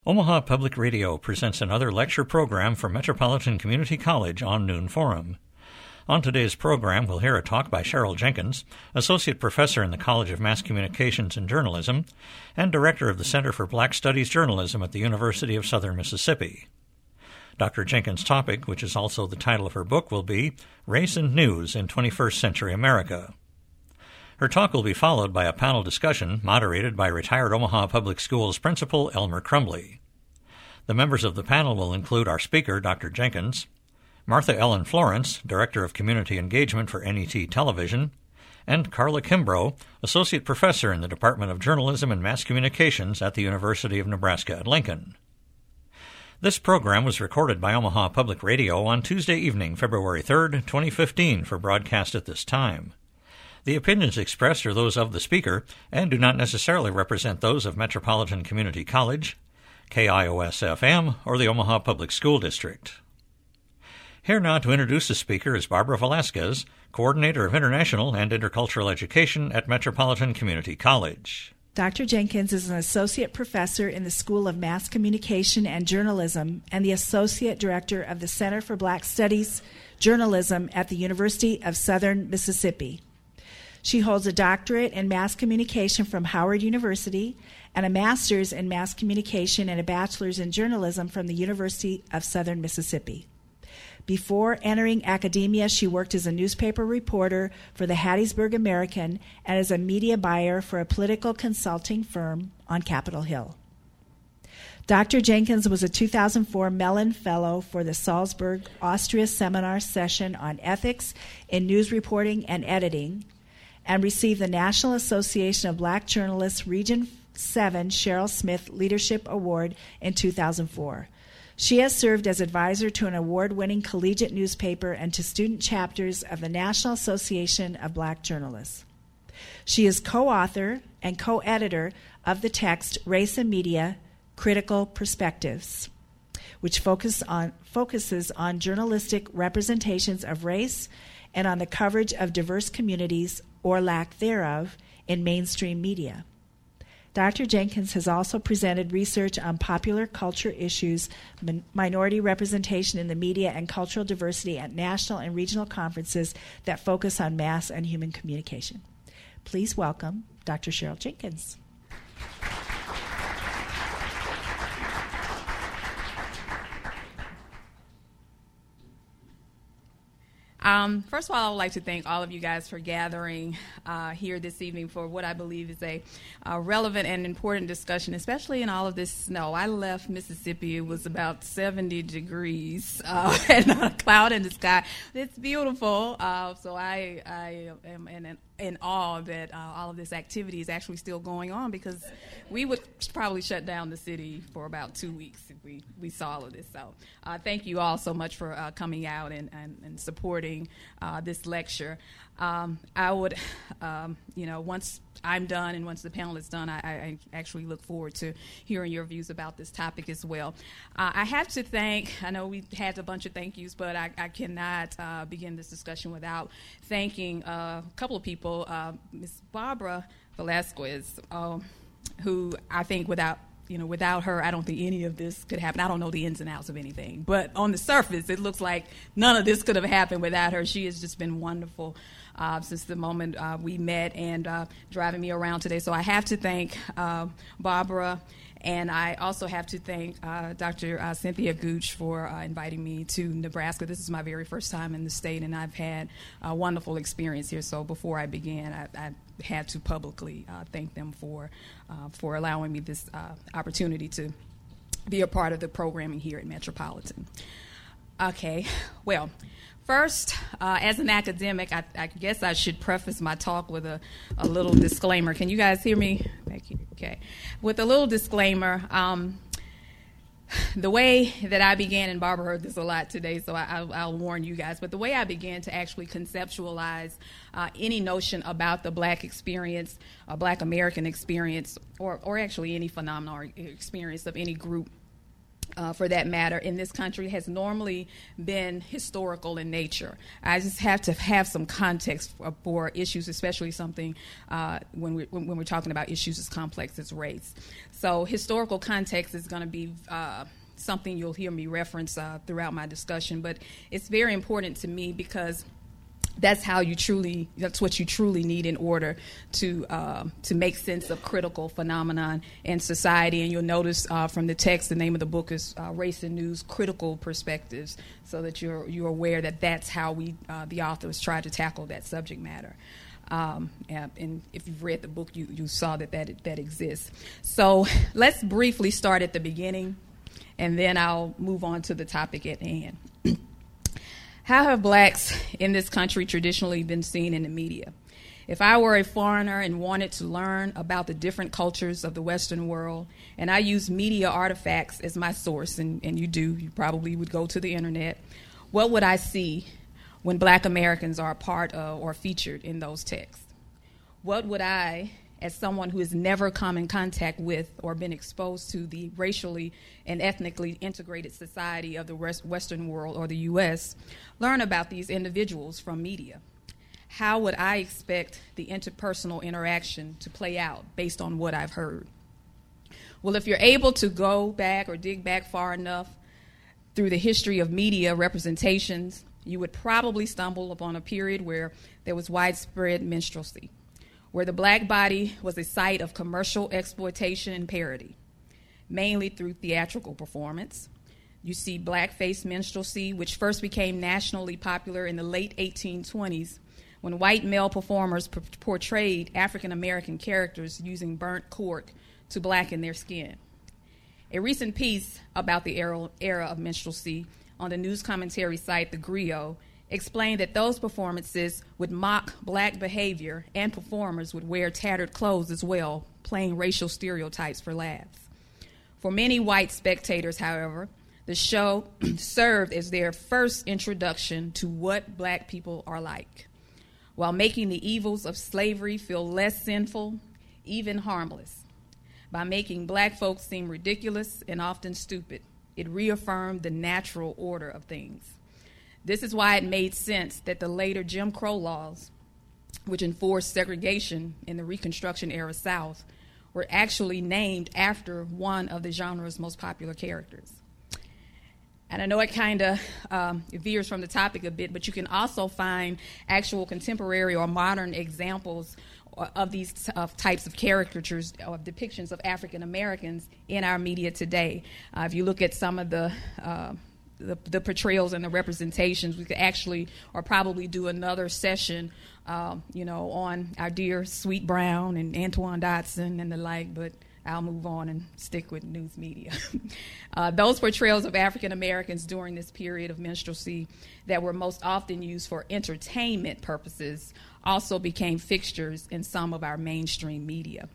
Omaha Public Radio presents another lecture program from Metropolitan Community College on Noon Forum. On today's program, we'll hear a talk by Cheryl Jenkins, Associate Professor in the College of Mass Communications and Journalism, and Director of the Center for Black Studies Journalism at the University of Southern Mississippi. Dr. Jenkins' topic, which is also the title of her book, will be Race and News in 21st Century America. Her talk will be followed by a panel discussion moderated by retired Omaha Public Schools Principal Elmer Crumbley. The members of the panel will include our speaker, Dr. Jenkins, Martha Ellen Florence, Director of Community Engagement for NET Television, and Carla Kimbrough, Associate Professor in the Department of Journalism and Mass Communications at the University of Nebraska at Lincoln. This program was recorded by Omaha Public Radio on Tuesday evening, February 3rd, 2015, for broadcast at this time. The opinions expressed are those of the speaker and do not necessarily represent those of Metropolitan Community College, KIOS-FM, or the Omaha Public School District. Here now to introduce the speaker is Barbara Velasquez, Coordinator of International and Intercultural Education at Metropolitan Community College. Dr. Jenkins is an Associate Professor in the School of Mass Communication and Journalism and the Associate Director of the Center for Black Studies Journalism at the University of Southern Mississippi. She holds a doctorate in mass communication from Howard University and a master's in mass communication and a bachelor's in journalism from the University of Southern Mississippi. Before entering academia, she worked as a newspaper reporter for the Hattiesburg American and as a media buyer for a political consulting firm on Capitol Hill. Dr. Jenkins was a 2004 Mellon Fellow for the Salzburg, Austria Seminar Session on Ethics in News Reporting and Editing, and received the National Association of Black Journalists Region 7 Cheryl Smith Leadership Award in 2004. She has served as advisor to an award-winning collegiate newspaper and to student chapters of the National Association of Black Journalists. She is co-author and co-editor of the text Race and Media, Critical Perspectives, which focuses on journalistic representations of race and on the coverage of diverse communities or lack thereof in mainstream media. Dr. Jenkins has also presented research on popular culture issues, minority representation in the media, and cultural diversity at national and regional conferences that focus on mass and human communication. Please welcome Dr. Cheryl Jenkins. First of all, I would like to thank all of you guys for gathering here this evening for what I believe is a relevant and important discussion, especially in all of this snow. I left Mississippi. It was about 70 degrees and not a cloud in the sky. It's beautiful. So I am in awe that all of this activity is actually still going on, because we would probably shut down the city for about 2 weeks if we saw all of this. So thank you all so much for coming out and supporting this lecture. I would, once I'm done and once the panel is done, I actually look forward to hearing your views about this topic as well. I have to thank, I know we had a bunch of thank yous, but I cannot begin this discussion without thanking a couple of people. Ms. Barbara Velasquez, who I think without her, I don't think any of this could happen. I don't know the ins and outs of anything, but on the surface, it looks like none of this could have happened without her. She has just been wonderful since the moment we met and driving me around today. So I have to thank Barbara, and I also have to thank Dr. Cynthia Gooch for inviting me to Nebraska. This is my very first time in the state, and I've had a wonderful experience here. So before I began, I had to publicly thank them for allowing me this opportunity to be a part of the programming here at Metropolitan. Okay, well, first, as an academic, I guess I should preface my talk with a little disclaimer. Can you guys hear me? Thank you. Okay. With a little disclaimer, the way that I began, and Barbara heard this a lot today, so I'll warn you guys, but the way I began to actually conceptualize any notion about the Black experience, a Black American experience, or actually any phenomenon or experience of any group for that matter, in this country has normally been historical in nature. I just have to have some context for issues, especially something when we're talking about issues as complex as race. So historical context is going to be something you'll hear me reference throughout my discussion, but it's very important to me because that's what you truly need in order to make sense of critical phenomenon in society. And you'll notice from the text, the name of the book is Race and News: Critical Perspectives, so that you're aware that that's how the authors try to tackle that subject matter. And if you've read the book, you saw that exists. So let's briefly start at the beginning, and then I'll move on to the topic at hand. How have blacks in this country traditionally been seen in the media? If I were a foreigner and wanted to learn about the different cultures of the Western world, and I use media artifacts as my source, and you probably would go to the internet, what would I see when black Americans are a part of or featured in those texts? What would I, as someone who has never come in contact with or been exposed to the racially and ethnically integrated society of the Western world or the U.S., learn about these individuals from media? How would I expect the interpersonal interaction to play out based on what I've heard? Well, if you're able to go back or dig back far enough through the history of media representations, you would probably stumble upon a period where there was widespread minstrelsy, where the black body was a site of commercial exploitation and parody, mainly through theatrical performance. You see blackface minstrelsy, which first became nationally popular in the late 1820s, when white male performers portrayed African-American characters using burnt cork to blacken their skin. A recent piece about the era of minstrelsy on the news commentary site The Griot explained that those performances would mock black behavior and performers would wear tattered clothes as well, playing racial stereotypes for laughs. For many white spectators, however, the show served as their first introduction to what black people are like, while making the evils of slavery feel less sinful, even harmless. By making black folks seem ridiculous and often stupid, it reaffirmed the natural order of things. This is why it made sense that the later Jim Crow laws, which enforced segregation in the Reconstruction-era South, were actually named after one of the genre's most popular characters. And I know it kind of veers from the topic a bit, but you can also find actual contemporary or modern examples of these types of caricatures or depictions of African Americans in our media today. If you look at some of the portrayals and the representations, we could actually or probably do another session, on our dear Sweet Brown and Antoine Dodson and the like, but I'll move on and stick with news media. Those portrayals of African Americans during this period of minstrelsy that were most often used for entertainment purposes also became fixtures in some of our mainstream media.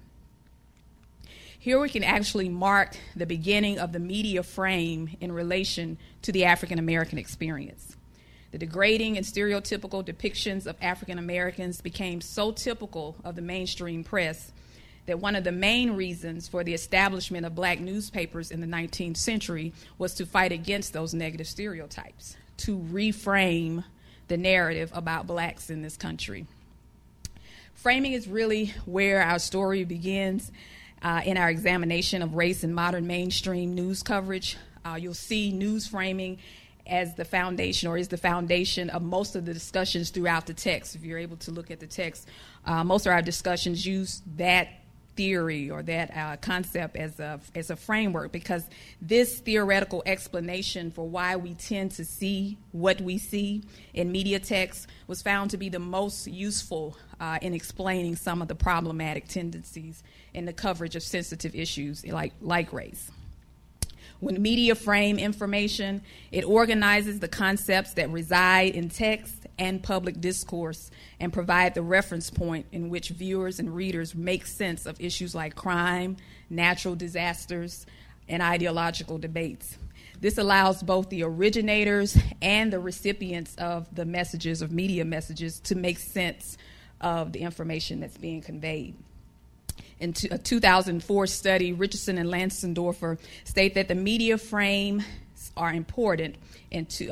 Here we can actually mark the beginning of the media frame in relation to the African American experience. The degrading and stereotypical depictions of African Americans became so typical of the mainstream press that one of the main reasons for the establishment of black newspapers in the 19th century was to fight against those negative stereotypes, to reframe the narrative about blacks in this country. Framing is really where our story begins. In our examination of race in modern mainstream news coverage, you'll see news framing as the foundation, or is the foundation of most of the discussions throughout the text. If you're able to look at the text, most of our discussions use that theory or that concept as a framework, because this theoretical explanation for why we tend to see what we see in media text was found to be the most useful in explaining some of the problematic tendencies in the coverage of sensitive issues like race. When media frame information, it organizes the concepts that reside in text and public discourse and provide the reference point in which viewers and readers make sense of issues like crime, natural disasters, and ideological debates. This allows both the originators and the recipients of the messages, of media messages, to make sense of the information that's being conveyed. In a 2004 study, Richardson and Lansendorfer state that the media frames are important in two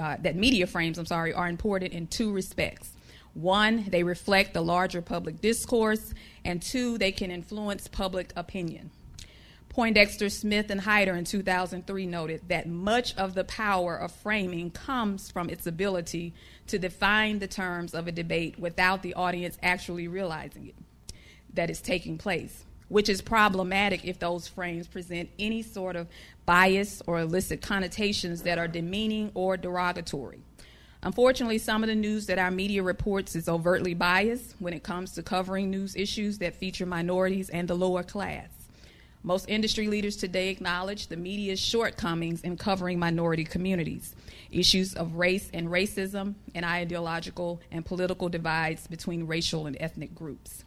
respects. One, they reflect the larger public discourse, and two, they can influence public opinion. Poindexter, Smith, and Hyder in 2003 noted that much of the power of framing comes from its ability to define the terms of a debate without the audience actually realizing it, that it's taking place, which is problematic if those frames present any sort of bias or elicit connotations that are demeaning or derogatory. Unfortunately, some of the news that our media reports is overtly biased when it comes to covering news issues that feature minorities and the lower class. Most industry leaders today acknowledge the media's shortcomings in covering minority communities, issues of race and racism, and ideological and political divides between racial and ethnic groups.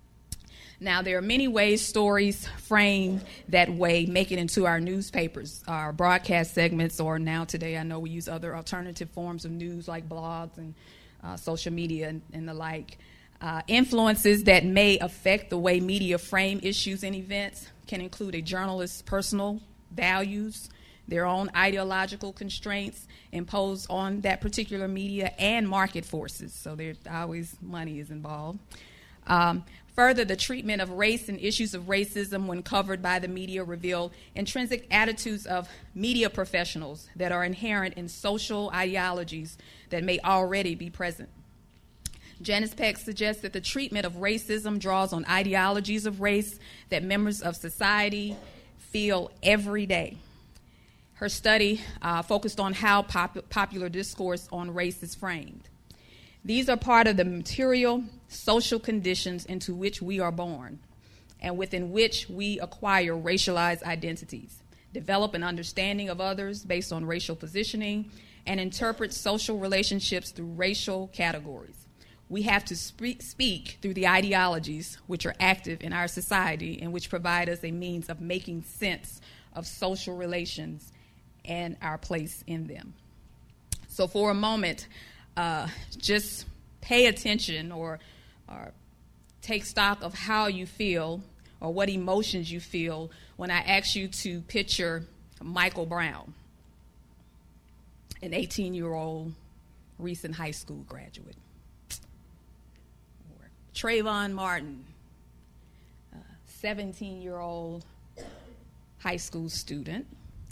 Now, there are many ways stories framed that way make it into our newspapers, our broadcast segments, or now today I know we use other alternative forms of news like blogs and social media and the like. Influences that may affect the way media frame issues and events can include a journalist's personal values, their own ideological constraints imposed on that particular media, and market forces. So there's always money is involved. Further, the treatment of race and issues of racism when covered by the media reveal intrinsic attitudes of media professionals that are inherent in social ideologies that may already be present. Janice Peck suggests that the treatment of racism draws on ideologies of race that members of society feel every day. Her study focused on how popular discourse on race is framed. These are part of the material social conditions into which we are born and within which we acquire racialized identities, develop an understanding of others based on racial positioning, and interpret social relationships through racial categories. We have to speak through the ideologies which are active in our society and which provide us a means of making sense of social relations and our place in them. So for a moment, just pay attention or take stock of how you feel or what emotions you feel when I ask you to picture Michael Brown, an 18-year-old recent high school graduate. Trayvon Martin, a 17-year-old high school student.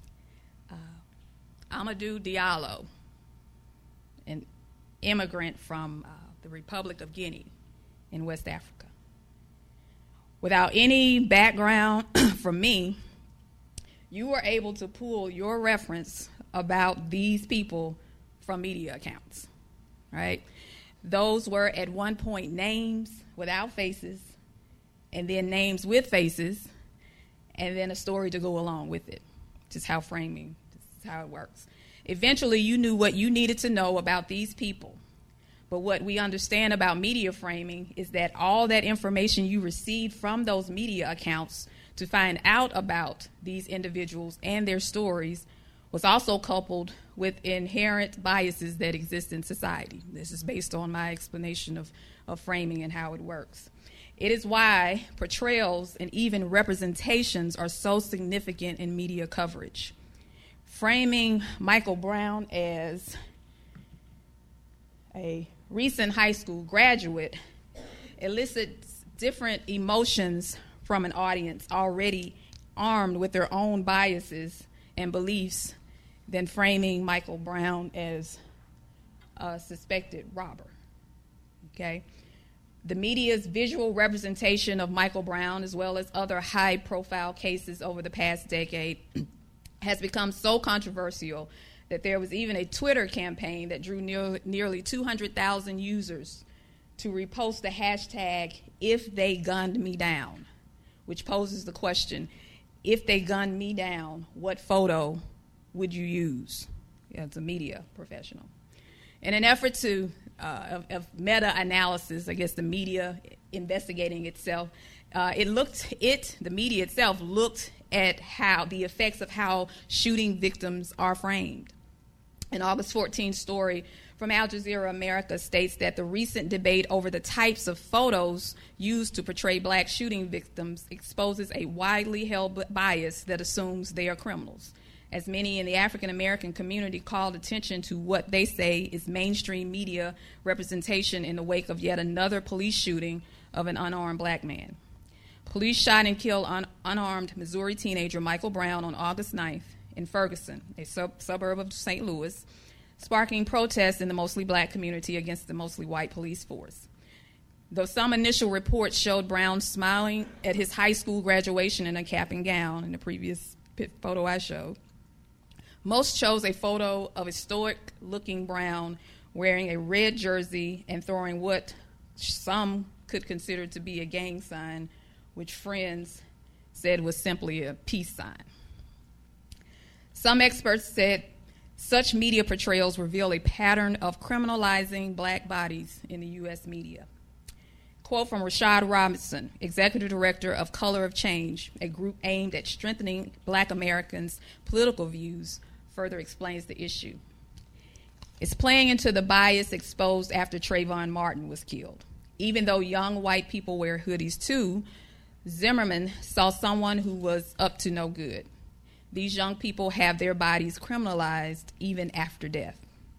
Amadou Diallo, an immigrant from the Republic of Guinea in West Africa. Without any background from me, you were able to pull your reference about these people from media accounts, right? Those were at one point names without faces, and then names with faces, and then a story to go along with it. Just how framing, this is how it works. Eventually, you knew what you needed to know about these people. But what we understand about media framing is that all that information you received from those media accounts to find out about these individuals and their stories was also coupled with inherent biases that exist in society. This is based on my explanation of framing and how it works. It is why portrayals and even representations are so significant in media coverage. Framing Michael Brown as a recent high school graduate elicits different emotions from an audience already armed with their own biases and beliefs than framing Michael Brown as a suspected robber, okay? The media's visual representation of Michael Brown, as well as other high-profile cases over the past decade, has become so controversial that there was even a Twitter campaign that drew nearly 200,000 users to repost the hashtag #IfTheyGunnedMeDown, which poses the question, if they gunned me down, what photo would you use? As a media professional. In an effort to of meta-analysis, I guess the media investigating itself, the media itself looked at how the effects of how shooting victims are framed. An August 14 story from Al Jazeera America states that the recent debate over the types of photos used to portray black shooting victims exposes a widely held bias that assumes they are criminals, as many in the African American community called attention to what they say is mainstream media representation in the wake of yet another police shooting of an unarmed black man. Police shot and killed unarmed Missouri teenager Michael Brown on August 9th in Ferguson, a suburb of St. Louis, sparking protests in the mostly black community against the mostly white police force. Though some initial reports showed Brown smiling at his high school graduation in a cap and gown in the previous photo I showed, most chose a photo of a stoic-looking Brown wearing a red jersey and throwing what some could consider to be a gang sign, which friends said was simply a peace sign. Some experts said such media portrayals reveal a pattern of criminalizing black bodies in the U.S. media. Quote from Rashad Robinson, Executive Director of Color of Change, a group aimed at strengthening black Americans' political views, further explains the issue. It's playing into the bias exposed after Trayvon Martin was killed. Even though young white people wear hoodies too, Zimmerman saw someone who was up to no good. These young people have their bodies criminalized even after death.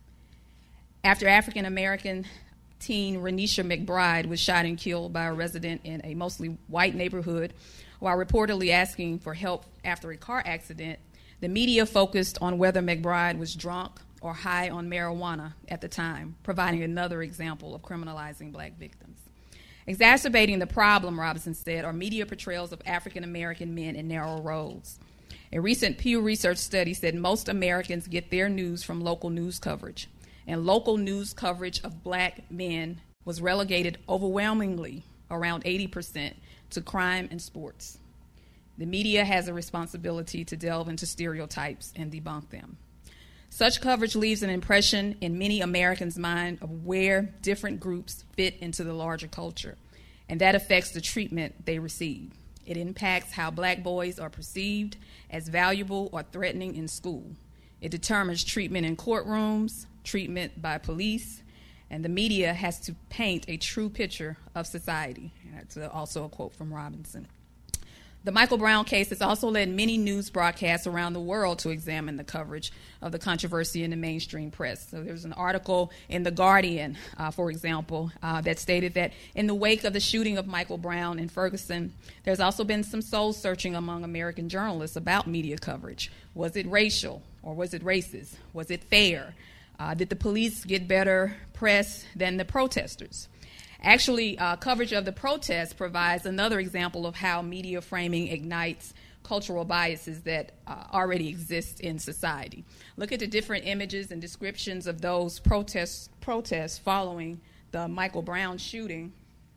After African-American teen Renisha McBride was shot and killed by a resident in a mostly white neighborhood while reportedly asking for help after a car accident, the media focused on whether McBride was drunk or high on marijuana at the time, providing another example of criminalizing black victims. Exacerbating the problem, Robinson said, are media portrayals of African-American men in narrow roles. A recent Pew Research study said most Americans get their news from local news coverage, and local news coverage of black men was relegated overwhelmingly, around 80%, to crime and sports. The media has a responsibility to delve into stereotypes and debunk them. Such coverage leaves an impression in many Americans' mind of where different groups fit into the larger culture, and that affects the treatment they receive. It impacts how black boys are perceived as valuable or threatening in school. It determines treatment in courtrooms, treatment by police, and the media has to paint a true picture of society. That's also a quote from Robinson. The Michael Brown case has also led many news broadcasts around the world to examine the coverage of the controversy in the mainstream press. So there's an article in The Guardian, for example, that stated that in the wake of the shooting of Michael Brown in Ferguson, there's also been some soul searching among American journalists about media coverage. Was it racial or was it racist? Was it fair? Did the police get better press than the protesters? Actually, coverage of the protests provides another example of how media framing ignites cultural biases that already exist in society. Look at the different images and descriptions of those protests following the Michael Brown shooting.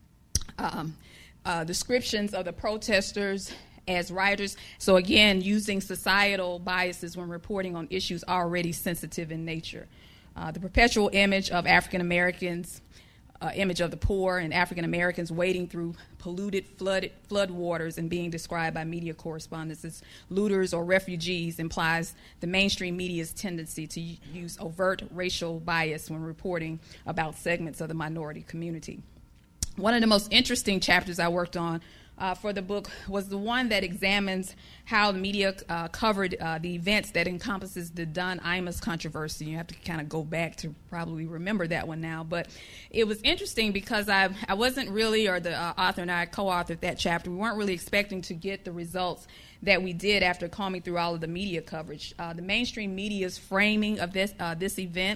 Descriptions of the protesters as rioters. So again, using societal biases when reporting on issues already sensitive in nature. The perpetual image of African Americans, image of the poor and African Americans wading through polluted flood waters and being described by media correspondents as looters or refugees implies the mainstream media's tendency to use overt racial bias when reporting about segments of the minority community. One of the most interesting chapters I worked on for the book was the one that examines how the media covered the events that encompasses the Don Imus controversy. You have to kind of go back to probably remember that one now. But it was interesting because I wasn't really, or the author and I co-authored that chapter, we weren't really expecting to get the results that we did after combing through all of the media coverage. The mainstream media's framing of this event,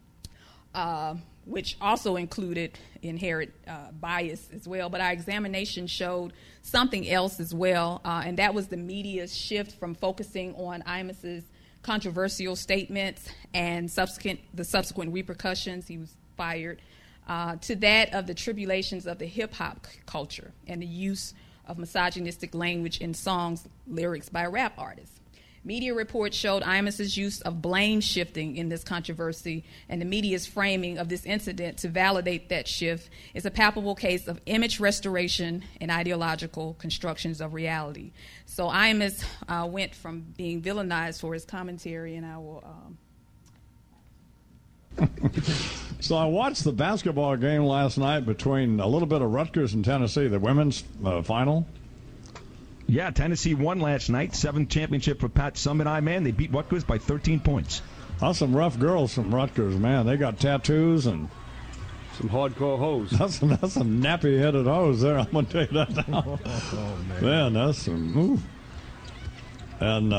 which also included inherent bias as well. But our examination showed something else as well, and that was the media's shift from focusing on Imus's controversial statements and the subsequent repercussions, he was fired, to that of the tribulations of the hip-hop culture and the use of misogynistic language in songs, lyrics by rap artists. Media reports showed Imus's use of blame shifting in this controversy, and the media's framing of this incident to validate that shift is a palpable case of image restoration and ideological constructions of reality. So Imus went from being villainized for his commentary, and I will So I watched the basketball game last night between a little bit of Rutgers and Tennessee, the women's final. Yeah, Tennessee won last night. 7th championship for Pat Summitt. They beat Rutgers by 13 points. That's some rough girls from Rutgers, man. They got tattoos and some hardcore hoes. That's some nappy-headed hoes there. I'm going to tell you that now. Man, that's some... Ooh. And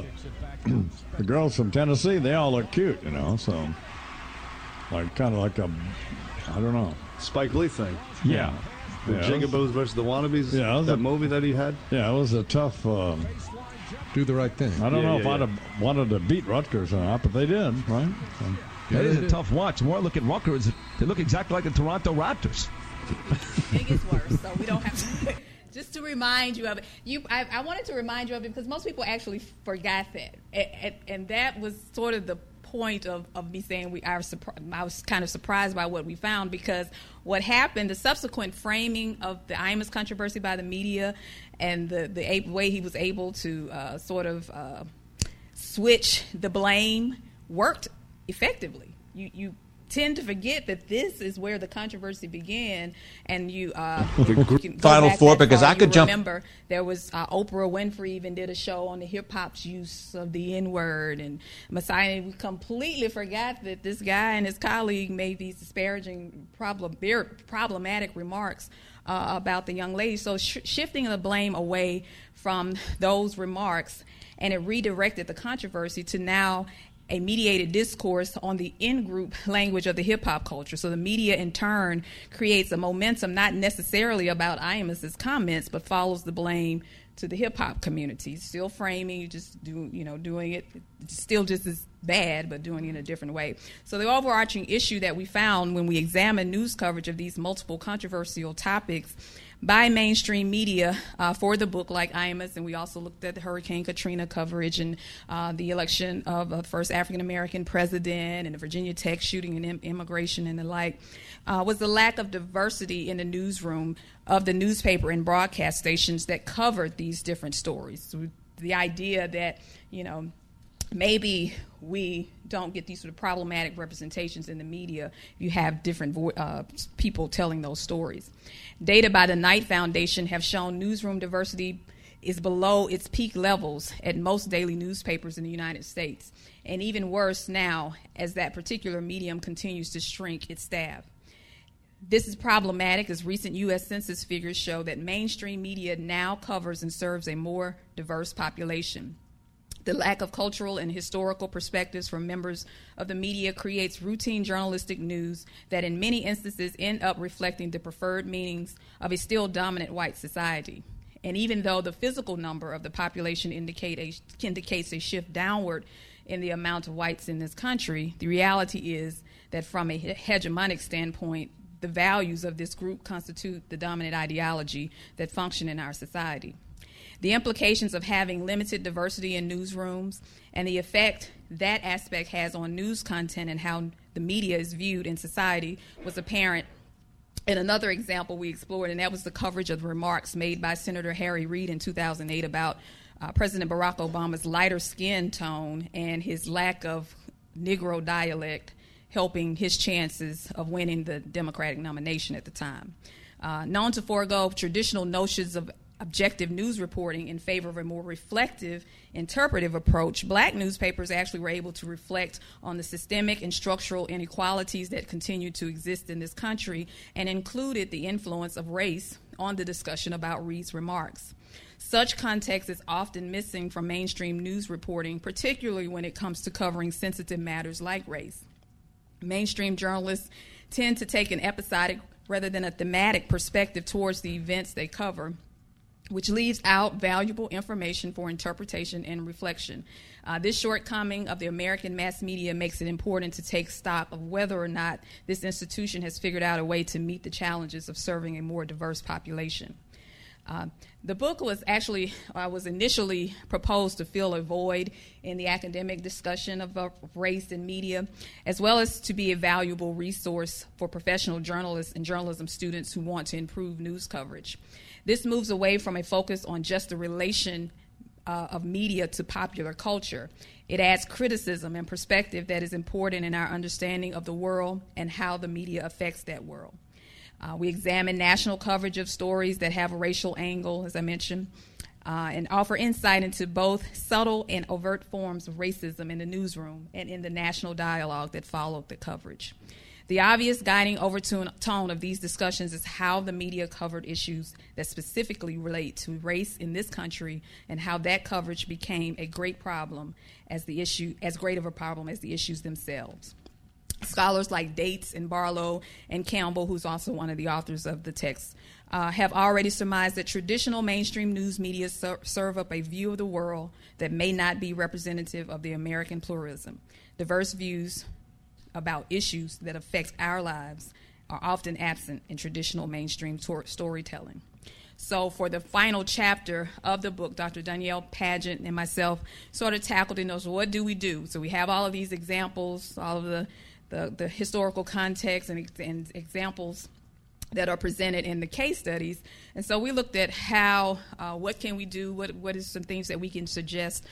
the girls from Tennessee, they all look cute, so... kind of like a, I don't know. Spike Lee thing. Yeah. The Jigaboos versus the Wannabes. Yeah, that movie that he had. Yeah, it was a tough. Do the right thing. I don't know if I'd have wanted to beat Rutgers or not, but they did, right? So, it is a tough watch. The more I look at Rutgers, they look exactly like the Toronto Raptors. It gets worse, so we don't have to. Just to remind you of it, I wanted to remind you of it because most people actually forgot that, and that was sort of the point of me saying I was kind of surprised by what we found, because what happened, the subsequent framing of the Imus controversy by the media and the way he was able to sort of switch the blame worked effectively. You tend to forget that this is where the controversy began, and you can Final Four, because I could jump. Remember, there was Oprah Winfrey even did a show on the hip hop's use of the N-word, and Messiah. We completely forgot that this guy and his colleague made these disparaging, very problematic remarks about the young lady. So shifting the blame away from those remarks, and it redirected the controversy to now a mediated discourse on the in-group language of the hip-hop culture. So the media, in turn, creates a momentum not necessarily about Imus's comments, but follows the blame to the hip-hop community. Still framing, just doing it still just as bad, but doing it in a different way. So the overarching issue that we found when we examined news coverage of these multiple controversial topics by mainstream media for the book, like Imus, and we also looked at the Hurricane Katrina coverage and the election of the first African-American president and the Virginia Tech shooting and immigration and the like, was the lack of diversity in the newsroom of the newspaper and broadcast stations that covered these different stories. So the idea that, maybe we don't get these sort of problematic representations in the media. You have different people telling those stories. Data by the Knight Foundation have shown newsroom diversity is below its peak levels at most daily newspapers in the United States, and even worse now as that particular medium continues to shrink its staff. This is problematic as recent U.S. Census figures show that mainstream media now covers and serves a more diverse population. The lack of cultural and historical perspectives from members of the media creates routine journalistic news that in many instances end up reflecting the preferred meanings of a still dominant white society. And even though the physical number of the population indicates a shift downward in the amount of whites in this country, the reality is that from a hegemonic standpoint, the values of this group constitute the dominant ideology that function in our society. The implications of having limited diversity in newsrooms and the effect that aspect has on news content and how the media is viewed in society was apparent in another example we explored, and that was the coverage of the remarks made by Senator Harry Reid in 2008 about President Barack Obama's lighter skin tone and his lack of Negro dialect helping his chances of winning the Democratic nomination at the time. Known to forego traditional notions of objective news reporting in favor of a more reflective, interpretive approach, black newspapers actually were able to reflect on the systemic and structural inequalities that continue to exist in this country and included the influence of race on the discussion about Reid's remarks. Such context is often missing from mainstream news reporting, particularly when it comes to covering sensitive matters like race. Mainstream journalists tend to take an episodic rather than a thematic perspective towards the events they cover, which leaves out valuable information for interpretation and reflection. This shortcoming of the American mass media makes it important to take stock of whether or not this institution has figured out a way to meet the challenges of serving a more diverse population. The book was initially proposed to fill a void in the academic discussion of race in media, as well as to be a valuable resource for professional journalists and journalism students who want to improve news coverage. This moves away from a focus on just the relation of media to popular culture. It adds criticism and perspective that is important in our understanding of the world and how the media affects that world. We examine national coverage of stories that have a racial angle, as I mentioned, and offer insight into both subtle and overt forms of racism in the newsroom and in the national dialogue that followed the coverage. The obvious guiding overtone of these discussions is how the media covered issues that specifically relate to race in this country and how that coverage became a great problem as great of a problem as the issues themselves. Scholars like Dates and Barlow and Campbell, who's also one of the authors of the text, have already surmised that traditional mainstream news media serve up a view of the world that may not be representative of the American pluralism. Diverse views about issues that affect our lives are often absent in traditional mainstream storytelling. So for the final chapter of the book, Dr. Danielle Paget and myself sort of tackled in those, what do we do? So we have all of these examples, all of the historical context and examples that are presented in the case studies. And so we looked at how, what can we do, what is some things that we can suggest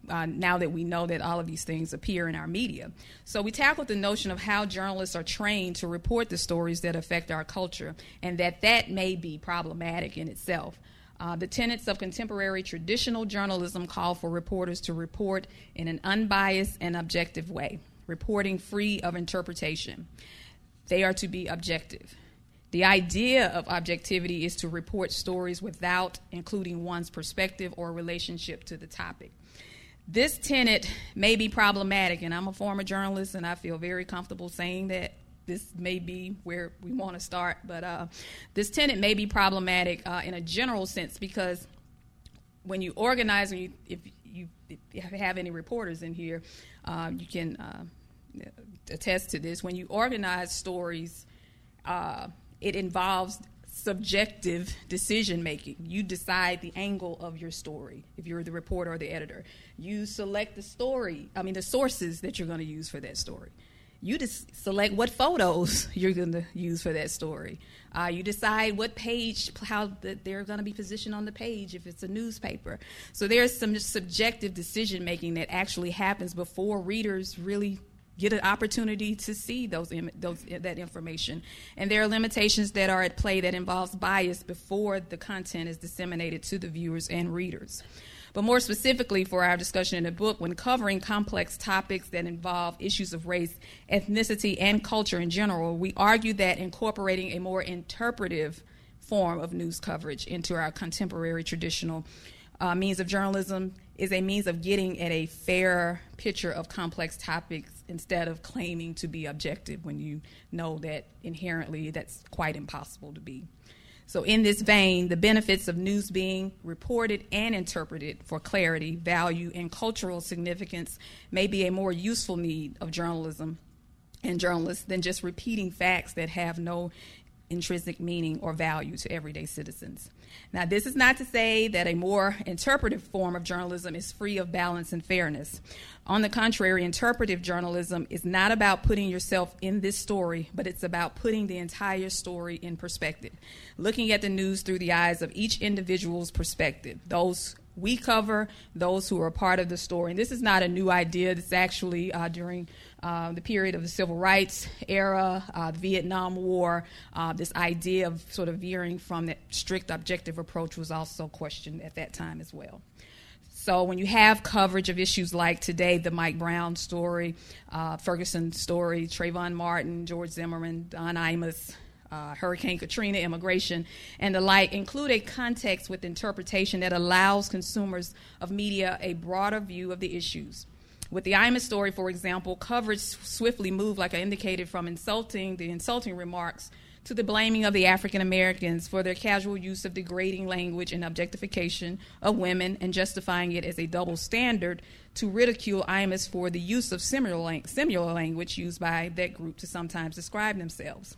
now that we know that all of these things appear in our media. So we tackled the notion of how journalists are trained to report the stories that affect our culture, and that may be problematic in itself. The tenets of contemporary traditional journalism call for reporters to report in an unbiased and objective way, reporting free of interpretation. They are to be objective. The idea of objectivity is to report stories without including one's perspective or relationship to the topic. This tenet may be problematic, and I'm a former journalist, and I feel very comfortable saying that this may be where we want to start, but this tenet may be problematic in a general sense, because when you organize, if you have any reporters in here, you can attest to this. When you organize stories, it involves subjective decision making. You decide the angle of your story if you're the reporter or the editor. You select the sources that you're going to use for that story. You just select what photos you're going to use for that story. You decide what page, how they're going to be positioned on the page if it's a newspaper. So there's some subjective decision making that actually happens before readers really get an opportunity to see that information. And there are limitations that are at play that involves bias before the content is disseminated to the viewers and readers. But more specifically for our discussion in the book, when covering complex topics that involve issues of race, ethnicity, and culture in general, we argue that incorporating a more interpretive form of news coverage into our contemporary traditional means of journalism is a means of getting at a fair picture of complex topics instead of claiming to be objective when you know that inherently that's quite impossible to be. So in this vein, the benefits of news being reported and interpreted for clarity, value, and cultural significance may be a more useful need of journalism and journalists than just repeating facts that have no intrinsic meaning or value to everyday citizens. Now, this is not to say that a more interpretive form of journalism is free of balance and fairness. On the contrary, interpretive journalism is not about putting yourself in this story, but it's about putting the entire story in perspective, looking at the news through the eyes of each individual's perspective, those we cover, those who are a part of the story. And this is not a new idea. This is actually during the period of the Civil Rights era, the Vietnam War, this idea of sort of veering from that strict objective approach was also questioned at that time as well. So when you have coverage of issues like today, the Mike Brown story, Ferguson story, Trayvon Martin, George Zimmerman, Don Imus, Hurricane Katrina, immigration, and the like, include a context with interpretation that allows consumers of media a broader view of the issues. With the Imus story, for example, coverage swiftly moved, like I indicated, from the insulting remarks to the blaming of the African Americans for their casual use of degrading language and objectification of women, and justifying it as a double standard to ridicule Imus for the use of similar language used by that group to sometimes describe themselves.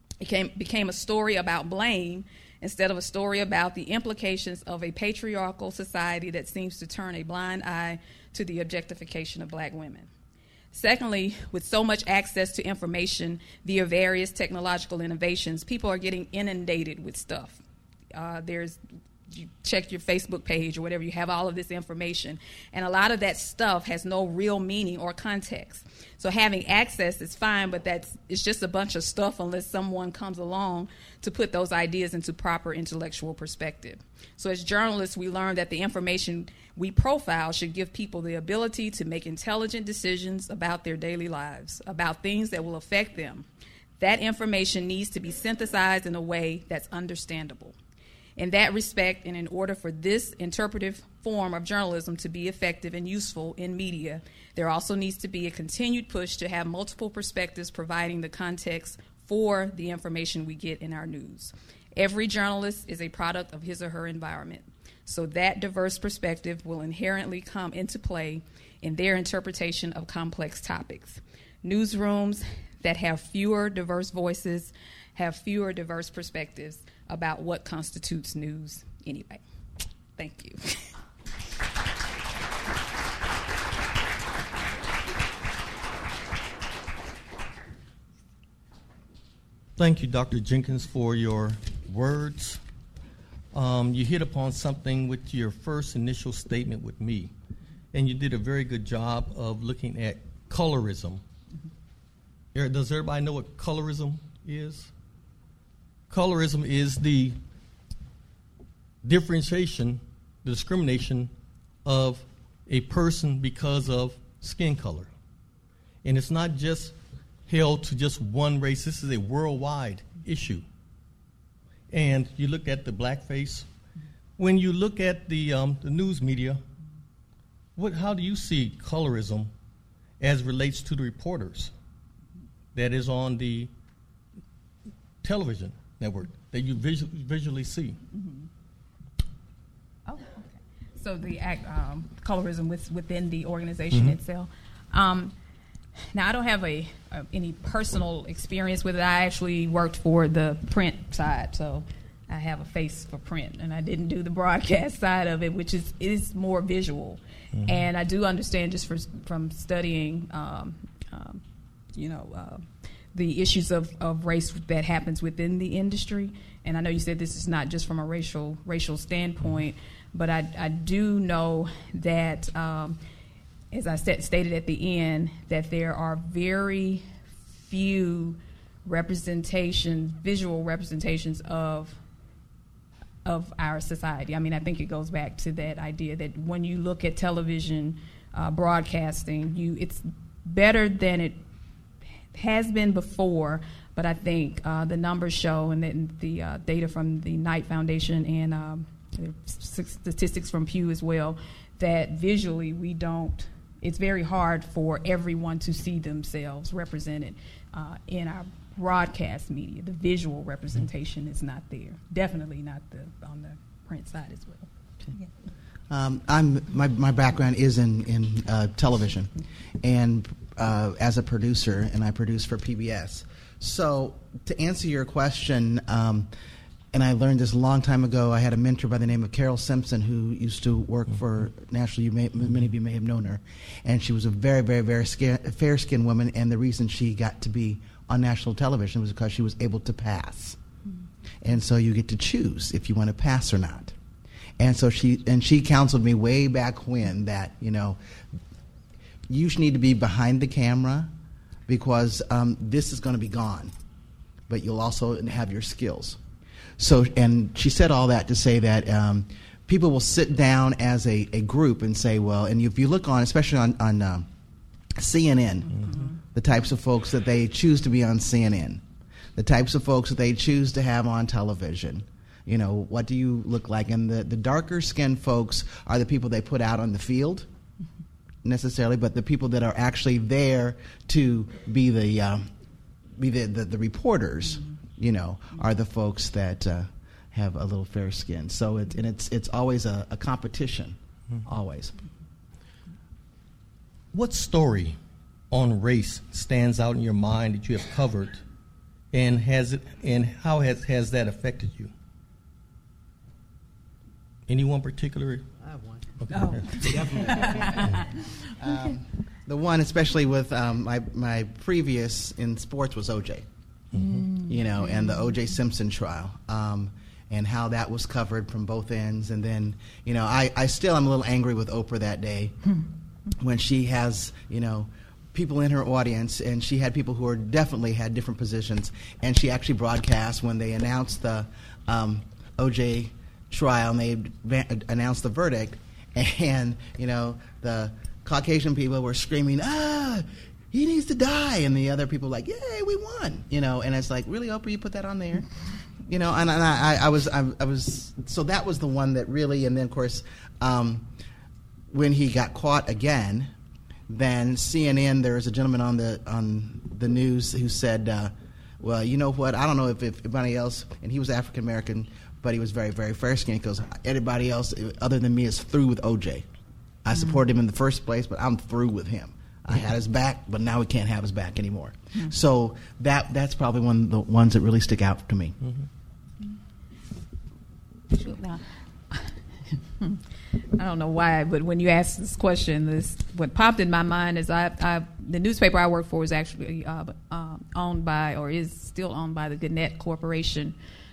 It became a story about blame instead of a story about the implications of a patriarchal society that seems to turn a blind eye to the objectification of black women. Secondly, with so much access to information via various technological innovations, people are getting inundated with stuff. There's you check your Facebook page or whatever, you have all of this information. And a lot of that stuff has no real meaning or context. So having access is fine, but it's just a bunch of stuff unless someone comes along to put those ideas into proper intellectual perspective. So as journalists, we learn that the information we profile should give people the ability to make intelligent decisions about their daily lives, about things that will affect them. That information needs to be synthesized in a way that's understandable. In that respect, and in order for this interpretive form of journalism to be effective and useful in media, there also needs to be a continued push to have multiple perspectives providing the context for the information we get in our news. Every journalist is a product of his or her environment, so that diverse perspective will inherently come into play in their interpretation of complex topics. Newsrooms that have fewer diverse voices have fewer diverse perspectives about what constitutes news anyway. Thank you. Thank you, Dr. Jenkins, for your words. You hit upon something with your first initial statement with me, and you did a very good job of looking at colorism. Does everybody know what colorism is? Colorism is the differentiation, the discrimination of a person because of skin color. And it's not just held to just one race. This is a worldwide issue. And you look at the blackface. When you look at the news media, how do you see colorism as relates to the reporters that is on the television network that you visually see? Mm-hmm. Oh, okay. So the colorism within the organization itself. Now, I don't have any personal experience with it. I actually worked for the print side, so I have a face for print, and I didn't do the broadcast side of it, which is more visual. Mm-hmm. And I do understand just from studying, the issues of race that happens within the industry. And I know you said this is not just from a racial standpoint, but I do know that, as I stated at the end, that there are very few visual representations of our society. I mean, I think it goes back to that idea that when you look at television broadcasting, it's better than it has been before, but I think the numbers show, and then the data from the Knight Foundation and statistics from Pew as well, that visually it's very hard for everyone to see themselves represented in our broadcast media. The visual representation is not there. Definitely not on the print side as well. My background is in television, and as a producer, and I produce for PBS. So to answer your question, and I learned this a long time ago, I had a mentor by the name of Carol Simpson who used to work for National. Many of you may have known her, and she was a very, very, very fair-skinned woman, and the reason she got to be on national television was because she was able to pass. And so you get to choose if you want to pass or not. And so she counseled me way back when that, you need to be behind the camera because this is going to be gone, but you'll also have your skills. So, and she said all that to say that people will sit down as a group and say, well, and if you look on, especially on CNN, the types of folks that they choose to be on CNN, the types of folks that they choose to have on television, what do you look like? And the darker skinned folks are the people they put out on the field necessarily, but the people that are actually there to be the reporters, are the folks that have a little fair skin. So it's always a competition, always. What story on race stands out in your mind that you have covered, and how has that affected you? Anyone particular? I have one. Okay. Oh, definitely. The one, especially with my previous in sports, was O.J. And the O.J. Simpson trial. and how that was covered from both ends. And then, I still am a little angry with Oprah that day when she has, people in her audience, and she had people who were definitely had different positions, and she actually broadcast when they announced the O.J. trial, and they announced the verdict, and, the Caucasian people were screaming, he needs to die, and the other people were like, yay, we won, and it's like, really, Oprah, you put that on there? And I was, so that was the one that really, and then, of course, when he got caught again, then CNN, there was a gentleman on the news who said, well, you know what, I don't know if anybody else, and he was African American, but he was very, very fair-skinned, because everybody else other than me is through with O.J. I supported him in the first place, but I'm through with him. I had his back, but now we can't have his back anymore. Mm-hmm. So that's probably one of the ones that really stick out to me. Now, I don't know why, but when you asked this question, what popped in my mind is the newspaper I work for is actually owned by, or is still owned by, the Gannett Corporation.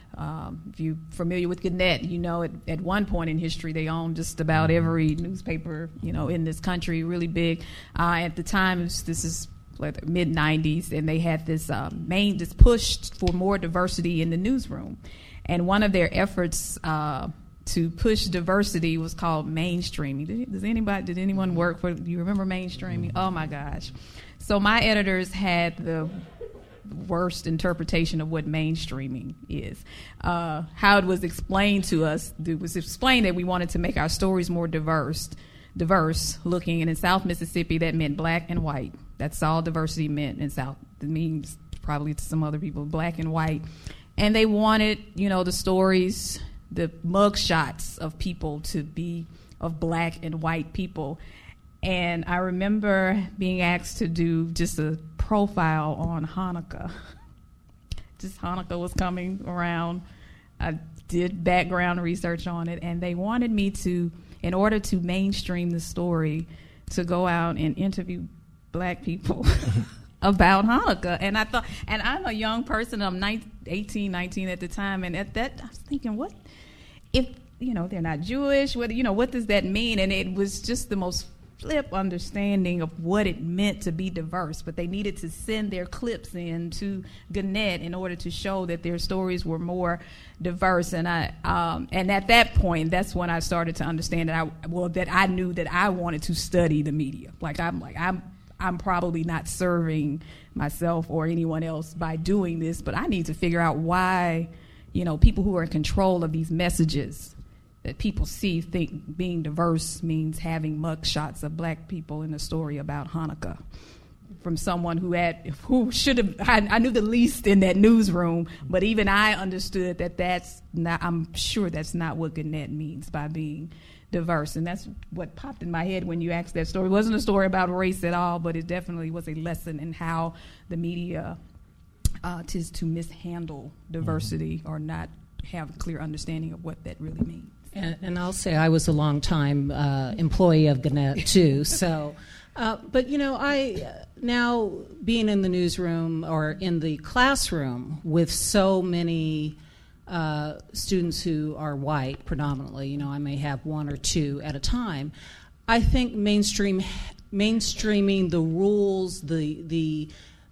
If you're familiar with Gannett, at one point in history they owned just about every newspaper, in this country, really big. At the time, this is like the mid-'90s, and they had this this push for more diversity in the newsroom. And one of their efforts to push diversity was called mainstreaming. Did anyone work for, do you remember mainstreaming? Oh my gosh. So my editors had the worst interpretation of what mainstreaming is. How it was explained to us, it was explained that we wanted to make our stories more diverse looking, and in South Mississippi that meant black and white. That's all diversity meant in South. It means probably to some other people, black and white. And they wanted, the stories, the mug shots of people to be of black and white people. And I remember being asked to do just a profile on Hanukkah. Just Hanukkah was coming around. I did background research on it, and they wanted me to, in order to mainstream the story, to go out and interview black people about Hanukkah. And I thought, and I'm a young person, I'm 18, 19 at the time, and at that I was thinking, what if, they're not Jewish, what does that mean? And it was just the most flip understanding of what it meant to be diverse, but they needed to send their clips in to Gannett in order to show that their stories were more diverse. And and at that point, that's when I started to understand that I knew that I wanted to study the media. I'm probably not serving myself or anyone else by doing this, but I need to figure out why, people who are in control of these messages that people think being diverse means having mugshots of black people in a story about Hanukkah from someone who should have, I knew the least in that newsroom, but even I understood that that's not, I'm sure that's not what Gannett means by being diverse. And that's what popped in my head when you asked that story. It wasn't a story about race at all, but it definitely was a lesson in how the media tends to mishandle diversity or not have a clear understanding of what that really means. And I'll say I was a long-time employee of Gannett, too. So, but, I now being in the newsroom or in the classroom with so many students who are white predominantly, I may have one or two at a time, I think mainstreaming the rules, the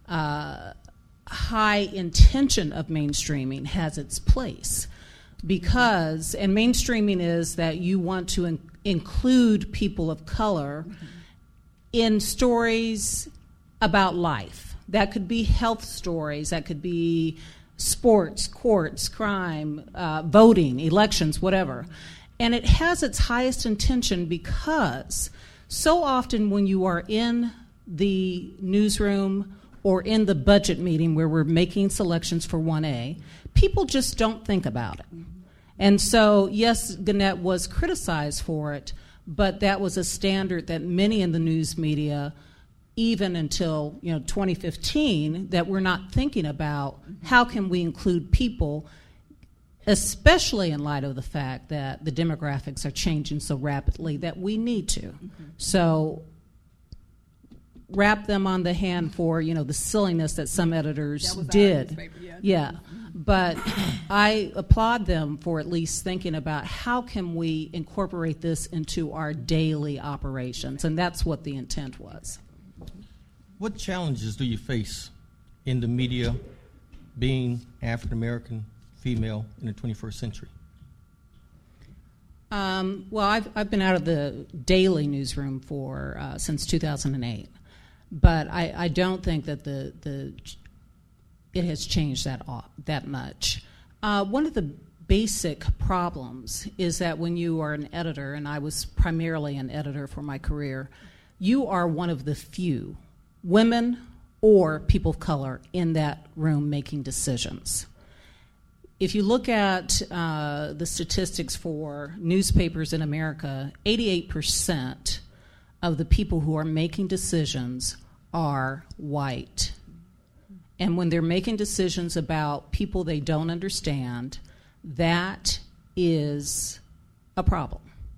high intention of mainstreaming has its place. Because, and mainstreaming is that you want to include people of color in stories about life. That could be health stories, that could be sports, courts, crime, voting, elections, whatever. And it has its highest intention because so often when you are in the newsroom or in the budget meeting where we're making selections for 1A, people just don't think about it. And so, yes, Gannett was criticized for it, but that was a standard that many in the news media, even until 2015, that we're not thinking about how can we include people, especially in light of the fact that the demographics are changing so rapidly that we need to. So wrap them on the hand for the silliness that some editors did. Yeah. But I applaud them for at least thinking about how can we incorporate this into our daily operations, and that's what the intent was. What challenges do you face in the media being African American, female in the 21st century? Well, I've been out of the daily newsroom for since 2008, but I don't think that it has changed that much. One of the basic problems is that when you are an editor, and I was primarily an editor for my career, you are one of the few women or people of color in that room making decisions. If you look at the statistics for newspapers in America, 88% of the people who are making decisions are white. And when they're making decisions about people they don't understand, that is a problem.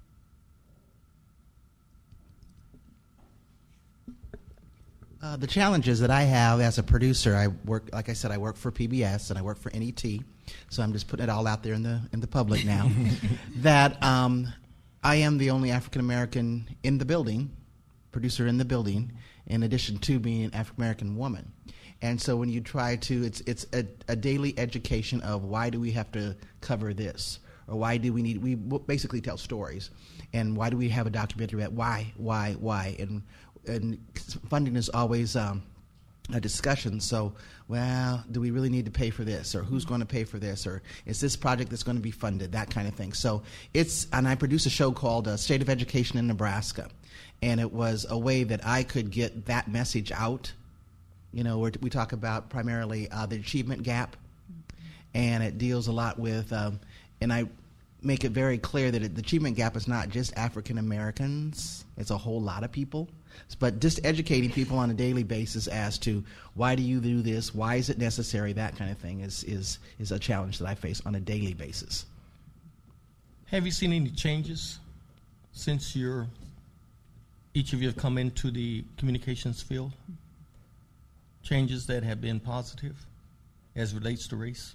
The challenges that I have as a producer, I work for PBS and I work for NET, so I'm just putting it all out there in the public now. That I am the only African American in the building, producer in the building, in addition to being an African American woman. And so when you try to, it's a daily education of why do we have to cover this, or why do we basically tell stories, and why do we have a documentary about why, and funding is always a discussion. So, well, do we really need to pay for this, or who's going to pay for this, or is this project that's going to be funded, that kind of thing. So and I produce a show called State of Education in Nebraska, and it was a way that I could get that message out. You know, we talk about primarily the achievement gap, and it deals a lot with, and I make it very clear that the achievement gap is not just African Americans, it's a whole lot of people. But just educating people on a daily basis as to why do you do this, why is it necessary, that kind of thing is a challenge that I face on a daily basis. Have you seen any changes since each of you have come into the communications field? Changes that have been positive as relates to race?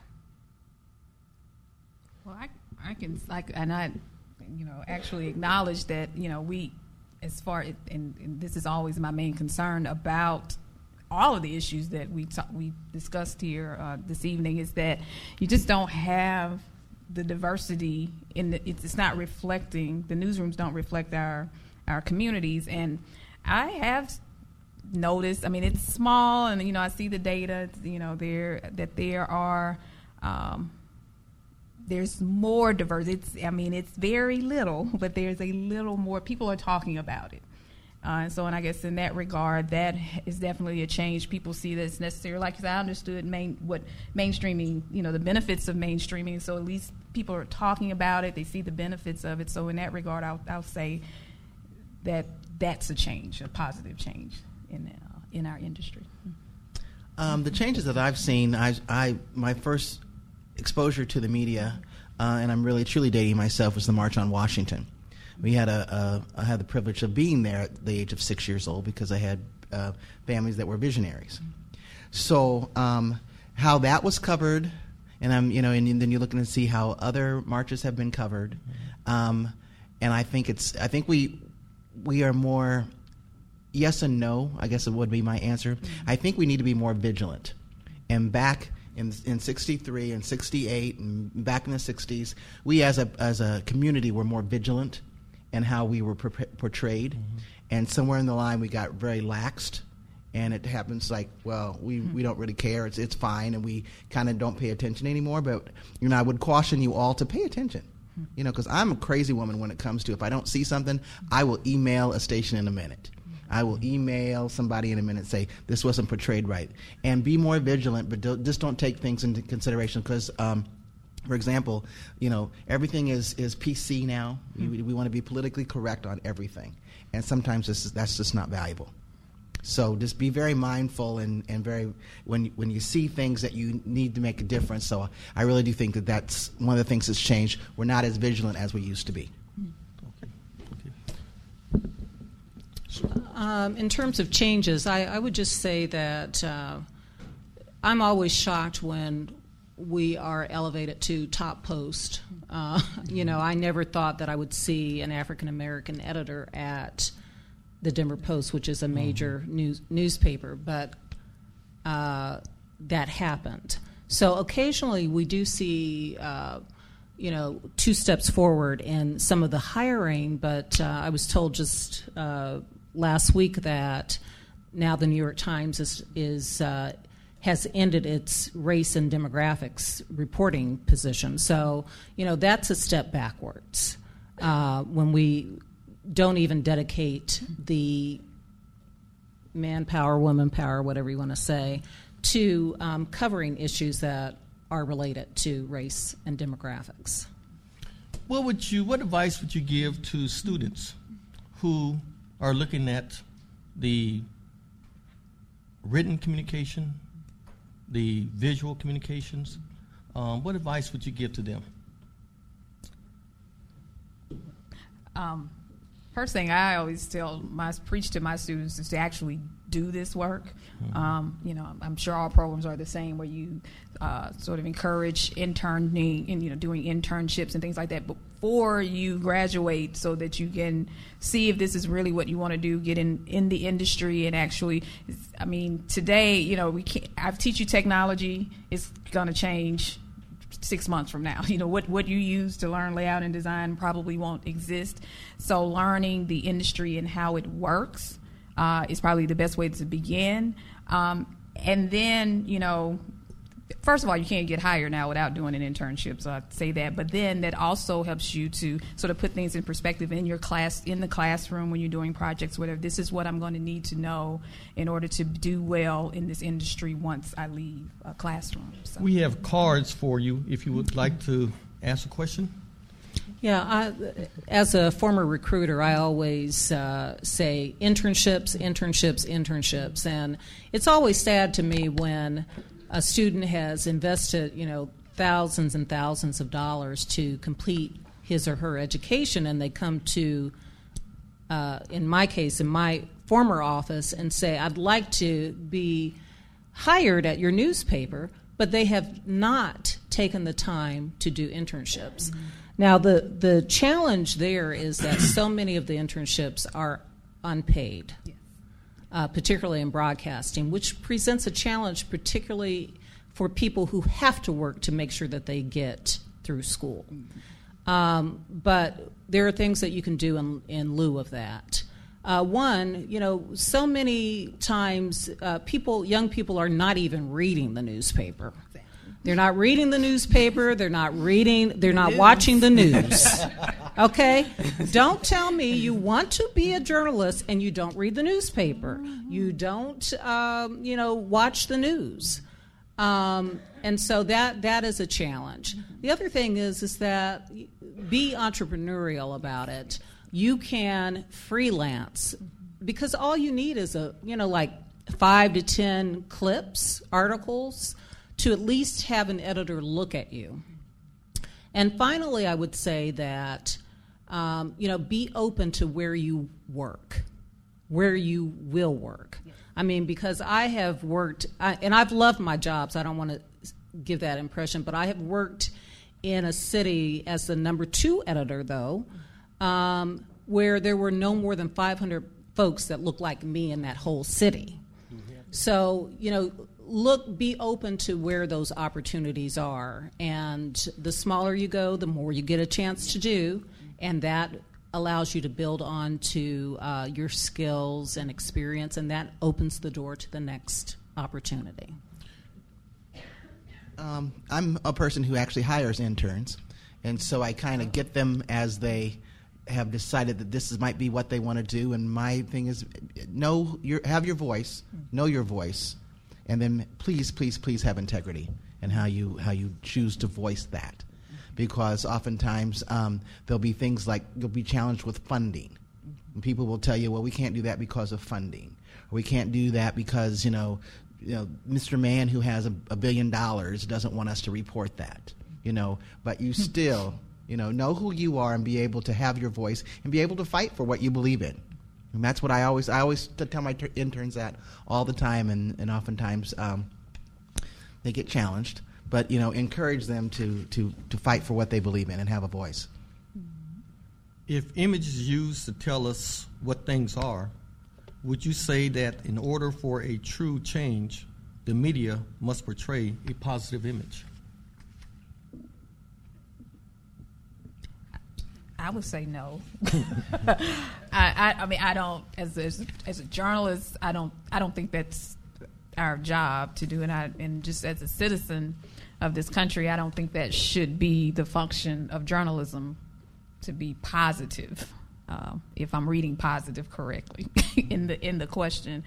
Well, I can actually acknowledge that, we, as far, and this is always my main concern about all of the issues that we discussed here this evening, is that you just don't have the diversity it's not reflecting, the newsrooms don't reflect our communities. And I have noticed, it's small, and I see the data, there's more diversity. It's very little, but there's a little more. People are talking about it. And I guess in that regard, that is definitely a change. People see that it's necessary. Like I understood what mainstreaming, the benefits of mainstreaming. So at least people are talking about it. They see the benefits of it. So in that regard, I'll say that that's a change, a positive change in our industry. The changes that I've seen, my first exposure to the media, and I'm really truly dating myself, was the March on Washington. I had the privilege of being there at the age of 6 years old because I had families that were visionaries. So how that was covered, and and then you're looking to see how other marches have been covered, and I think we are more. Yes and no, I guess it would be my answer. I think we need to be more vigilant. And back in 63 and 68 and back in the 60s, we as a community were more vigilant in how we were portrayed. Mm-hmm. And somewhere in the line we got very laxed. And it happens like, well, we don't really care. It's fine, and we kind of don't pay attention anymore. But, I would caution you all to pay attention. Because I'm a crazy woman when it comes to, if I don't see something, I will email a station in a minute. I will email somebody in a minute, say, this wasn't portrayed right. And be more vigilant, but just don't take things into consideration. Because, for example, everything is PC now. We want to be politically correct on everything. And sometimes that's just not valuable. So just be very mindful and very, when you see things that you need to make a difference. So I really do think that that's one of the things that's changed. We're not as vigilant as we used to be. In terms of changes, I would just say that I'm always shocked when we are elevated to top post. I never thought that I would see an African American editor at the Denver Post, which is a major newspaper, but that happened. So occasionally we do see, two steps forward in some of the hiring, but I was told just last week that now the New York Times has ended its race and demographics reporting position. So, that's a step backwards when we don't even dedicate the manpower, woman power, whatever you want to say, to covering issues that are related to race and demographics. What advice would you give to students who are looking at the written communication, the visual communications? What advice would you give to them? First thing I always preach to my students is to actually do this work. I'm sure all programs are the same, where you sort of encourage interning and doing internships and things like that before you graduate, so that you can see if this is really what you want to do. Get in the industry and actually, today, I teach you technology. It's going to change 6 months from now. What you use to learn layout and design probably won't exist. So learning the industry and how it works is probably the best way to begin. And then, first of all, you can't get hired now without doing an internship, so I'd say that. But then that also helps you to sort of put things in perspective in your class, in the classroom, when you're doing projects, whatever. This is what I'm going to need to know in order to do well in this industry once I leave a classroom. So. We have cards for you if you would like to ask a question. Yeah, as a former recruiter, I always say internships, and it's always sad to me when a student has invested, thousands and thousands of dollars to complete his or her education, and they come to, in my case, in my former office, and say, I'd like to be hired at your newspaper, but they have not taken the time to do internships. Mm-hmm. Now, the challenge there is that so many of the internships are unpaid. Yes. Particularly in broadcasting, which presents a challenge particularly for people who have to work to make sure that they get through school. But there are things that you can do in lieu of that. One, so many times young people are not even reading the newspaper. They're not reading the newspaper. They're not watching the news. Okay? Don't tell me you want to be a journalist and you don't read the newspaper. You don't, watch the news. And so that is a challenge. The other thing is that be entrepreneurial about it. You can freelance, because all you need is like 5 to 10 clips, articles, to at least have an editor look at you. And finally, I would say that, be open to where you work, where you will work. Yes. Because I have worked, and I've loved my jobs. I don't want to give that impression, but I have worked in a city as the number 2 editor, though, where there were no more than 500 folks that looked like me in that whole city. So, be open to where those opportunities are. And the smaller you go, the more you get a chance to do. And that allows you to build on to your skills and experience. And that opens the door to the next opportunity. I'm a person who actually hires interns. And so I kind of get them as they have decided that this might be what they want to do. And my thing is, have your voice, know your voice. And then please, please, please have integrity in how you choose to voice that. Because oftentimes there'll be things like you'll be challenged with funding. And people will tell you, well, we can't do that because of funding. Or we can't do that because, Mr. Man who has $1 billion doesn't want us to report that. But you still, know who you are and be able to have your voice and be able to fight for what you believe in. And that's what I always tell my interns that all the time, and oftentimes they get challenged. but encourage them to fight for what they believe in and have a voice. If image is used to tell us what things are, would you say that in order for a true change, the media must portray a positive image? I would say no. I mean, I don't. As a journalist, I don't think that's our job to do. And just as a citizen of this country, I don't think that should be the function of journalism, to be positive. If I'm reading positive correctly in the question,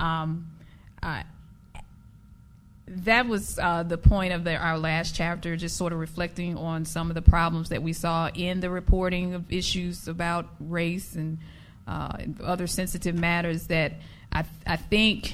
that was the point of our last chapter, just sort of reflecting on some of the problems that we saw in the reporting of issues about race and other sensitive matters. That I think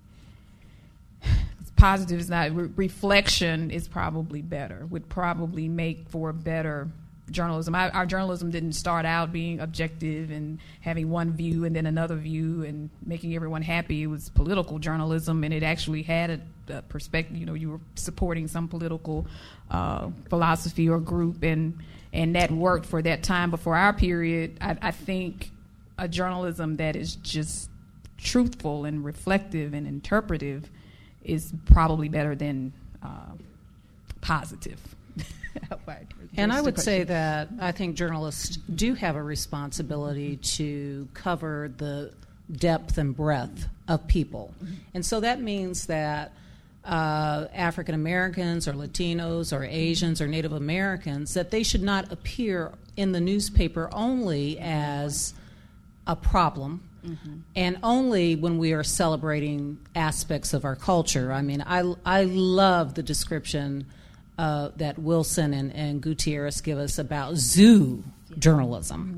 positive is not reflection is probably better. Would probably make for better journalism. Our journalism didn't start out being objective and having one view and then another view and making everyone happy. It was political journalism, and it actually had a perspective. You were supporting some political philosophy or group, and that worked for that time. But for our period, I think a journalism that is just truthful and reflective and interpretive is probably better than positive. And I would say that I think journalists do have a responsibility to cover the depth and breadth of people. And so that means that African Americans or Latinos or Asians or Native Americans, that they should not appear in the newspaper only as a problem, and only when we are celebrating aspects of our culture. I mean, I love the description that Wilson and Gutierrez give us about zoo journalism.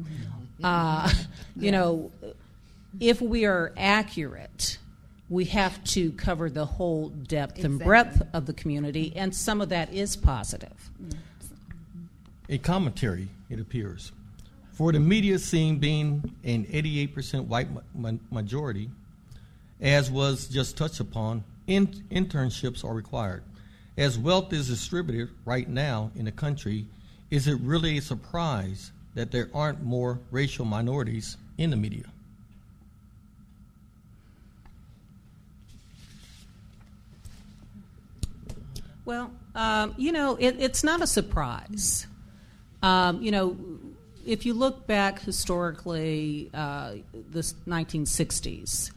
If we are accurate, we have to cover the whole depth and breadth of the community, and some of that is positive. A commentary, it appears. For the media scene being an 88% white majority, as was just touched upon, internships are required. As wealth is distributed right now in the country, is it really a surprise that there aren't more racial minorities in the media? Well, it's not a surprise. If you look back historically, the 1960s,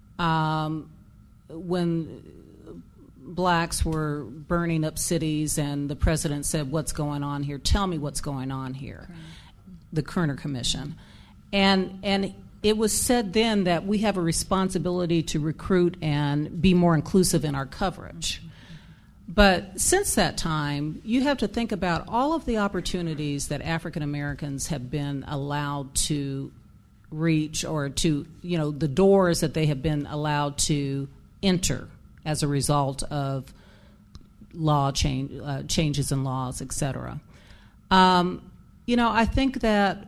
when blacks were burning up cities and the president said, "What's going on here? Tell me what's going on here." Right. The Kerner Commission. And it was said then that we have a responsibility to recruit and be more inclusive in our coverage. But since that time, you have to think about all of the opportunities that African Americans have been allowed to reach, or to, the doors that they have been allowed to enter as a result of law changes in laws, et cetera. I think that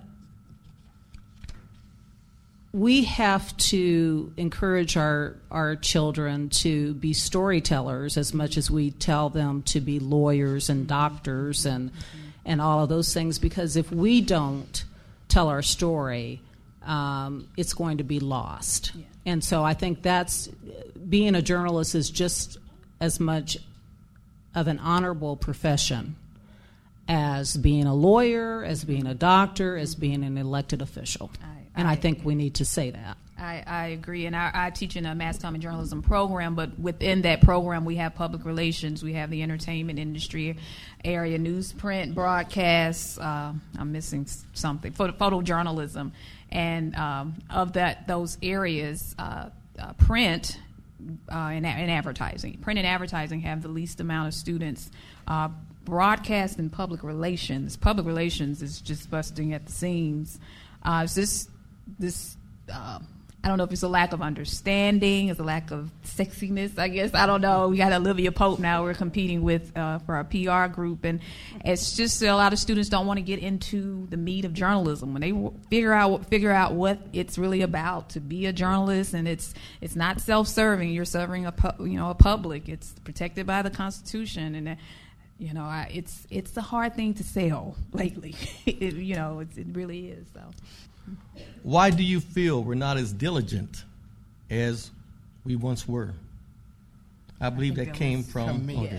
we have to encourage our children to be storytellers as much as we tell them to be lawyers and doctors and all of those things, because if we don't tell our story, it's going to be lost. Yeah. And so I think that's, being a journalist is just as much of an honorable profession as being a lawyer, as being a doctor, as being an elected official. I think we need to say that. I agree, and I teach in a mass comm and journalism program, but within that program we have public relations, we have the entertainment industry area, newsprint, broadcasts, I'm missing something, photojournalism, and of those areas, print and advertising. Print and advertising have the least amount of students. Broadcast and public relations is just busting at the seams. This I don't know if it's a lack of understanding, it's a lack of sexiness, I guess. I don't know. We got Olivia Pope now we're competing with for our PR group, and it's just a lot of students don't want to get into the meat of journalism. When they figure out what it's really about to be a journalist, and it's not self-serving. You're serving a public. It's protected by the Constitution, and it's a hard thing to sell lately. It really is. So, why do you feel we're not as diligent as we once were? I believe that came from me.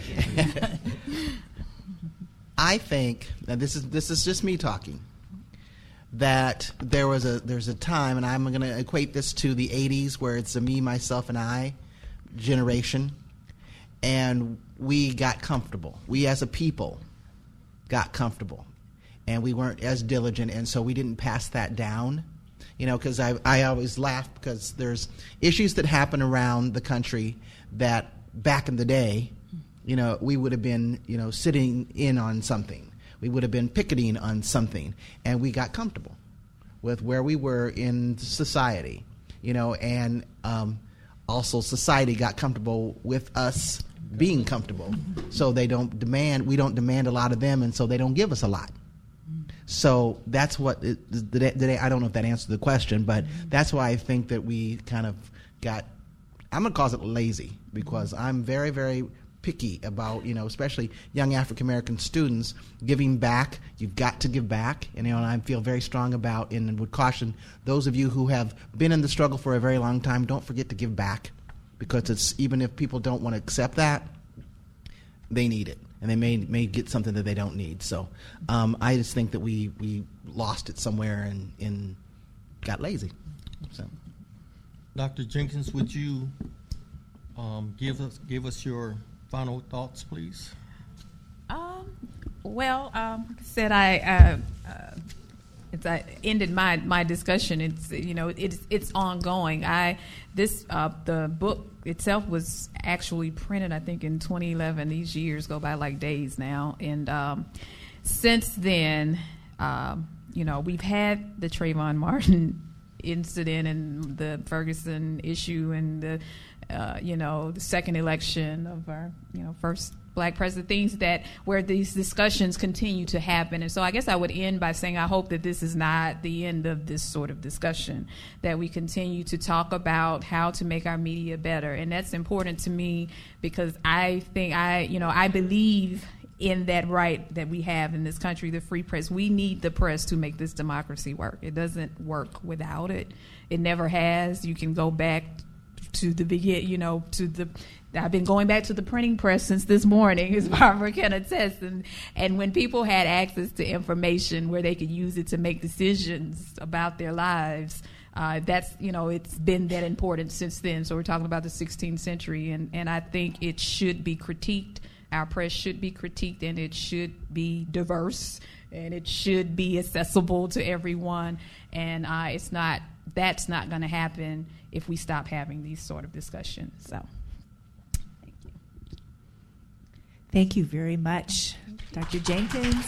I think, and this is just me talking, that there's a time, and I'm going to equate this to the 80s, where it's a me, myself, and I generation, and we got comfortable. We as a people got comfortable, and we weren't as diligent, and so we didn't pass that down. Because I always laugh because there's issues that happen around the country that back in the day, we would have been, sitting in on something. We would have been picketing on something, and we got comfortable with where we were in society, and also society got comfortable with us being comfortable. So we don't demand a lot of them, and so they don't give us a lot. So that's what, I don't know if that answered the question, but that's why I think that we kind of got, I'm going to call it lazy, because I'm very, very picky about, especially young African American students giving back. You've got to give back, and I feel very strong about, and would caution those of you who have been in the struggle for a very long time, don't forget to give back, because even if people don't want to accept that, they need it, and they may get something that they don't need. So I just think that we lost it somewhere and got lazy. So, Dr. Jenkins, would you give us your final thoughts, please? Like I said, as I ended my discussion, it's ongoing. The book itself was actually printed, I think, in 2011. These years go by like days now, and since then, we've had the Trayvon Martin incident and the Ferguson issue and the second election of our first black president, things where these discussions continue to happen. And so I guess I would end by saying I hope that this is not the end of this sort of discussion, that we continue to talk about how to make our media better. And that's important to me because I think I believe in that right that we have in this country, the free press. We need the press to make this democracy work. It doesn't work without it. It never has. You can go back to the beginning, I've been going back to the printing press since this morning, as Barbara can attest. And when people had access to information where they could use it to make decisions about their lives, it's been that important since then. So we're talking about the 16th century, and I think it should be critiqued. Our press should be critiqued, and it should be diverse, and it should be accessible to everyone. And that's not going to happen if we stop having these sort of discussions. So, thank you. Thank you very much, Dr. Jenkins.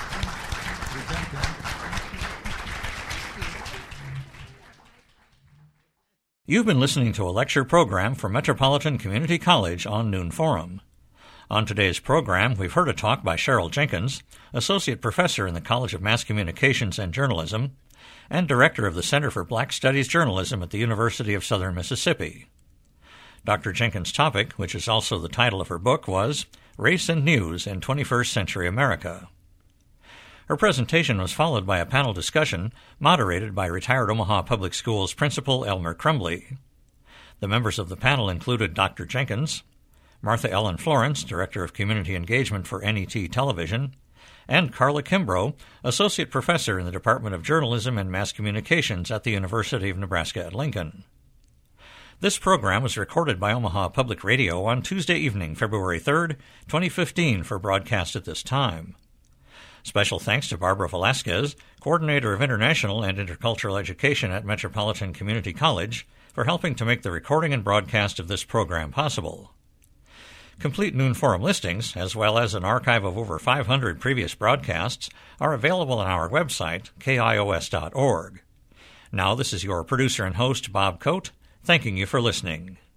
You've been listening to a lecture program from Metropolitan Community College on Noon Forum. On today's program, we've heard a talk by Cheryl Jenkins, Associate Professor in the College of Mass Communications and Journalism, and Director of the Center for Black Studies Journalism at the University of Southern Mississippi. Dr. Jenkins' topic, which is also the title of her book, was Race and News in 21st Century America. Her presentation was followed by a panel discussion moderated by retired Omaha Public Schools Principal Elmer Crumbley. The members of the panel included Dr. Jenkins, Martha Ellen Florence, Director of Community Engagement for NET Television, and Carla Kimbrough, Associate Professor in the Department of Journalism and Mass Communications at the University of Nebraska at Lincoln. This program was recorded by Omaha Public Radio on Tuesday evening, February 3rd, 2015, for broadcast at this time. Special thanks to Barbara Velasquez, Coordinator of International and Intercultural Education at Metropolitan Community College, for helping to make the recording and broadcast of this program possible. Complete Noon Forum listings, as well as an archive of over 500 previous broadcasts, are available on our website, kios.org. Now, this is your producer and host, Bob Coate, thanking you for listening.